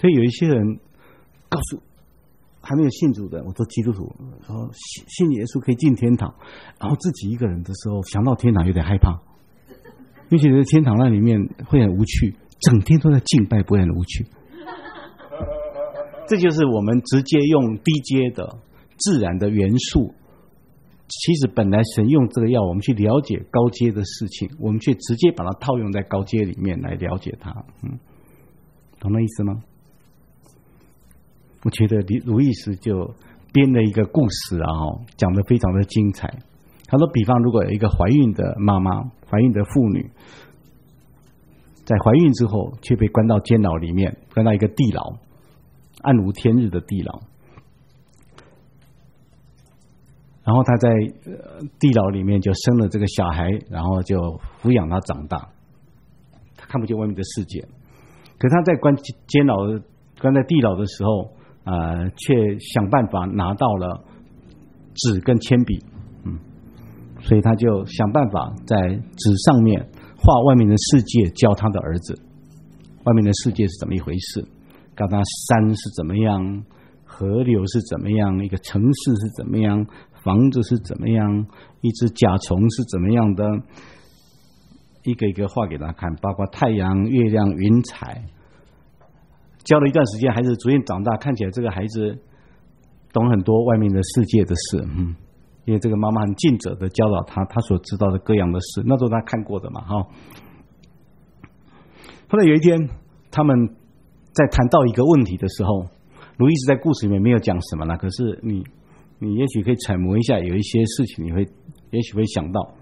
所以有一些人告诉还没有信主的，我做基督徒，然后信信耶稣可以进天堂，然后自己一个人的时候想到天堂有点害怕，因为觉得天堂那里面会很无趣，整天都在敬拜不会很无趣。这就是我们直接用低阶的自然的元素，其实本来神用这个要我们去了解高阶的事情，我们却直接把它套用在高阶里面来了解它。嗯，懂那意思吗？我觉得卢医师就编了一个故事啊，讲得非常的精彩。他说，比方如果有一个怀孕的妈妈，怀孕的妇女，在怀孕之后却被关到监牢里面，关到一个地牢，暗无天日的地牢。然后他在地牢里面就生了这个小孩，然后就抚养他长大，他看不见外面的世界。可他在关监牢、关在地牢的时候，呃，却想办法拿到了纸跟铅笔，嗯，所以他就想办法在纸上面画外面的世界，教他的儿子外面的世界是怎么一回事，告诉他山是怎么样，河流是怎么样，一个城市是怎么样，房子是怎么样，一只甲虫是怎么样的，一个一个画给他看，包括太阳、月亮、云彩。教了一段时间，孩子逐渐长大，看起来这个孩子懂很多外面的世界的事，嗯，因为这个妈妈很尽责的教导他，他所知道的各样的事，那都是他看过的嘛，哈。后来有一天，他们在谈到一个问题的时候，卢医师在故事里面没有讲什么了，可是你你也许可以揣摩一下，有一些事情你会也许会想到，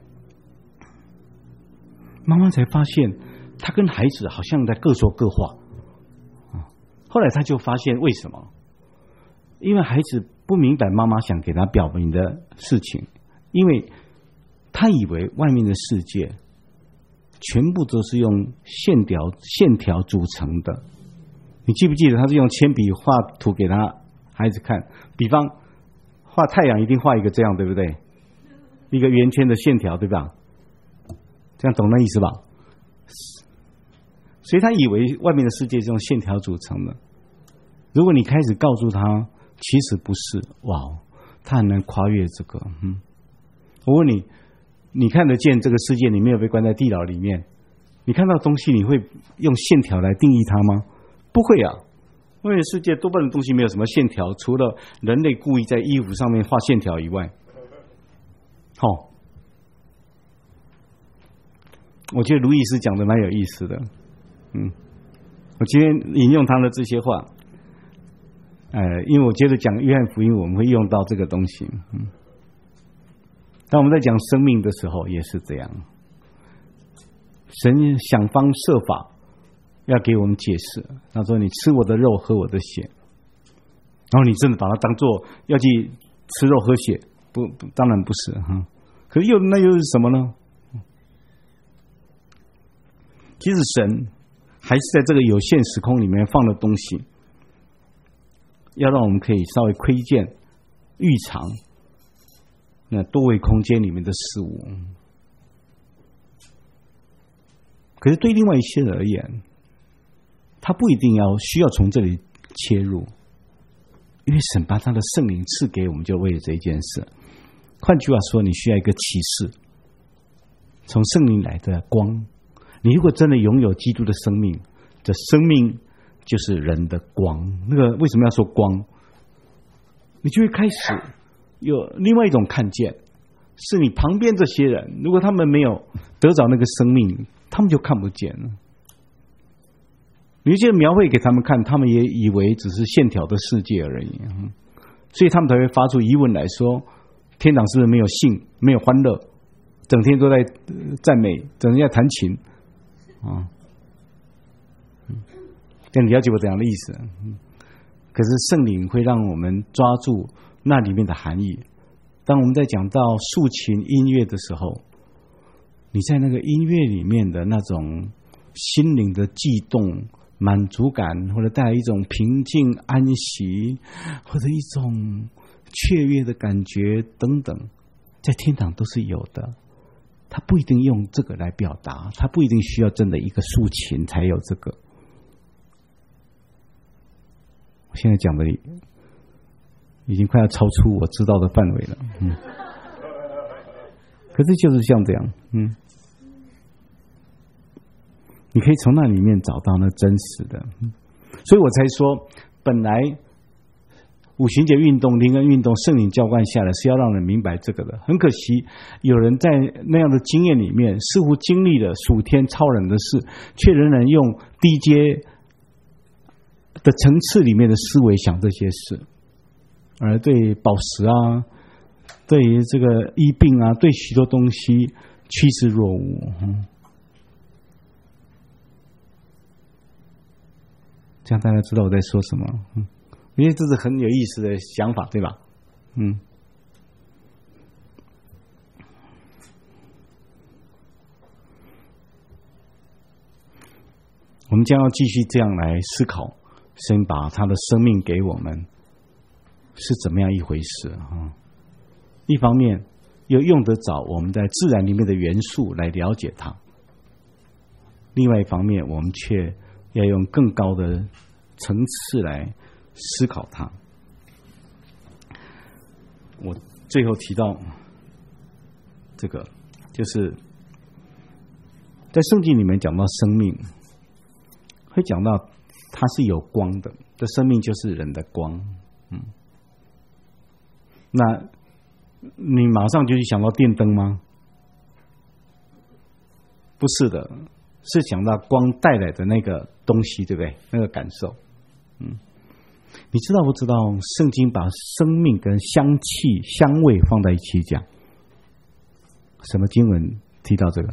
妈妈才发现，他跟孩子好像在各说各话。后来他就发现为什么？因为孩子不明白妈妈想给他表明的事情，因为他以为外面的世界全部都是用线条线条组成的。你记不记得他是用铅笔画图给他孩子看？比方画太阳一定画一个这样，对不对？一个圆圈的线条，对吧？这样懂那意思吧？所以他以为外面的世界是用线条组成的。如果你开始告诉他其实不是，哇，他很难跨越这个。嗯，我问你，你看得见这个世界，你没有被关在地牢里面，你看到东西你会用线条来定义它吗？不会啊，外面的世界多半的东西没有什么线条，除了人类故意在衣服上面画线条以外。好、哦，我觉得卢医师讲的蛮有意思的。嗯，我今天引用他的这些话，呃，因为我觉得讲约翰福音我们会用到这个东西。嗯，当我们在讲生命的时候也是这样，神想方设法要给我们解释。他说：“你吃我的肉，喝我的血。”然后你真的把它当作要去吃肉喝血，不，不当然不是哈。可是又那又是什么呢？其实神还是在这个有限时空里面放了东西，要让我们可以稍微窥见、预尝那多维空间里面的事物。可是对另外一些人而言，他不一定要需要从这里切入，因为神把他的圣灵赐给我们，就为了这一件事。换句话说，你需要一个启示，从圣灵来的光。你如果真的拥有基督的生命，这生命就是人的光。那个为什么要说光？你就会开始有另外一种看见，是你旁边这些人，如果他们没有得着那个生命，他们就看不见了。你就描绘给他们看，他们也以为只是线条的世界而已，所以他们才会发出疑问来说：天堂是不是没有性、没有欢乐，整天都在赞美，整天在弹琴？啊，但你了解我这样的意思。可是圣灵会让我们抓住那里面的含义。当我们在讲到竖琴音乐的时候，你在那个音乐里面的那种心灵的悸动、满足感，或者带来一种平静、安息，或者一种雀跃的感觉等等，在天堂都是有的。他不一定用这个来表达，他不一定需要真的一个竖琴才有这个。 我现在讲的已经快要超出我知道的范围了，嗯。可是就是像这样，嗯，你可以从那里面找到那真实的，嗯，所以我才说，本来五旬节运动、灵恩运动，圣灵浇灌下来是要让人明白这个的。很可惜，有人在那样的经验里面，似乎经历了属天超人的事，却仍然用低阶的层次里面的思维想这些事，而对宝石啊，对于这个医病啊，对许多东西趋之若鹜，嗯，这样大家知道我在说什么，嗯，因为这是很有意思的想法，对吧？嗯，我们将要继续这样来思考，神把他的生命给我们是怎么样一回事啊？一方面又用得着我们在自然里面的元素来了解它，另外一方面我们却要用更高的层次来思考它。我最后提到这个，就是在圣经里面讲到生命，会讲到它是有光的，这生命就是人的光，嗯，那你马上就去想到电灯吗？不是的，是想到光带来的那个东西，对不对？那个感受，嗯，你知道不知道？圣经把生命跟香气、香味放在一起讲。什么经文提到这个？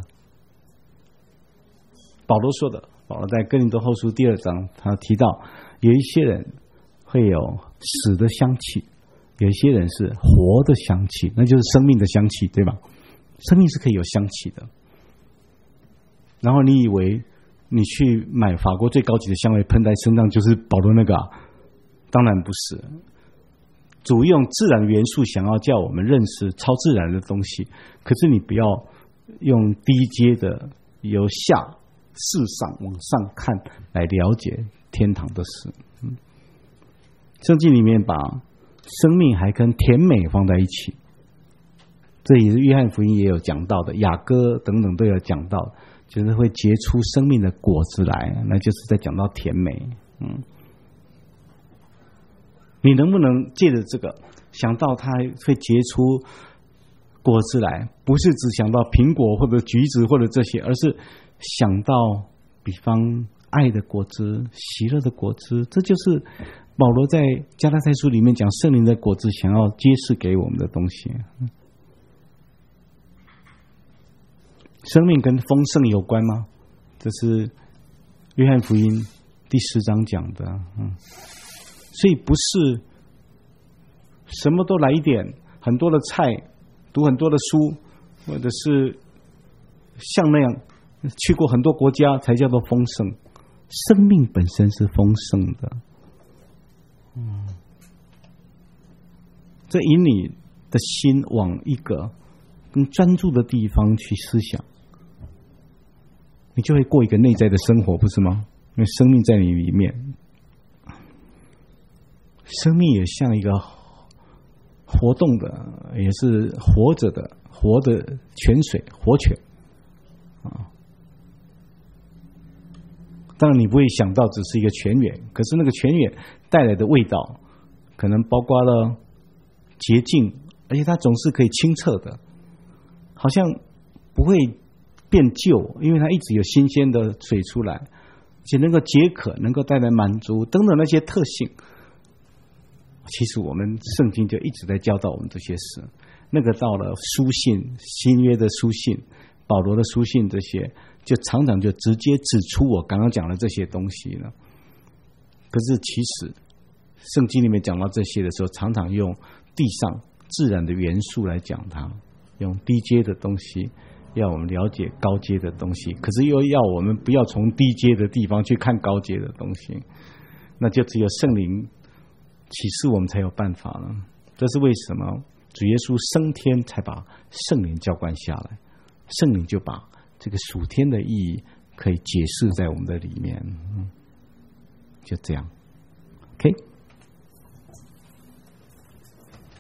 保罗说的，保罗在哥林多后书第二章，他提到有一些人会有死的香气。有一些人是活的香气，那就是生命的香气，对吧？生命是可以有香气的。然后你以为你去买法国最高级的香味喷在身上就是保罗那个啊？当然不是。主用自然元素想要叫我们认识超自然的东西，可是你不要用低阶的由下世上往上看来了解天堂的事。嗯，圣经里面把生命还跟甜美放在一起，这也是约翰福音也有讲到的，雅歌等等都有讲到，就是会结出生命的果子来，那就是在讲到甜美。嗯，你能不能借着这个想到它会结出果子来，不是只想到苹果或者橘子或者这些，而是想到比方爱的果子、喜乐的果子，这就是保罗在加拉太书里面讲圣灵的果子想要揭示给我们的东西。生命跟丰盛有关吗？这是约翰福音第十章讲的。嗯，所以不是什么都来一点，很多的菜，读很多的书，或者是像那样去过很多国家才叫做丰盛。生命本身是丰盛的。嗯，这引你的心往一个更专注的地方去思想，你就会过一个内在的生活，不是吗？因为生命在你里面，生命也像一个活动的，也是活着的，活的泉水，活泉啊。当然你不会想到只是一个泉源，可是那个泉源带来的味道可能包括了洁净，而且它总是可以清澈的，好像不会变旧，因为它一直有新鲜的水出来，而且能够解渴，能够带来满足等等那些特性。其实我们圣经就一直在教导我们这些事。那个到了书信，新约的书信，保罗的书信，这些就常常就直接指出我刚刚讲的这些东西了。可是其实圣经里面讲到这些的时候，常常用地上自然的元素来讲它，用低阶的东西要我们了解高阶的东西，可是又要我们不要从低阶的地方去看高阶的东西，那就只有圣灵启示我们才有办法了。这是为什么主耶稣升天才把圣灵浇灌下来，圣灵就把这个属天的意义可以解释在我们的里面。嗯，就这样 OK。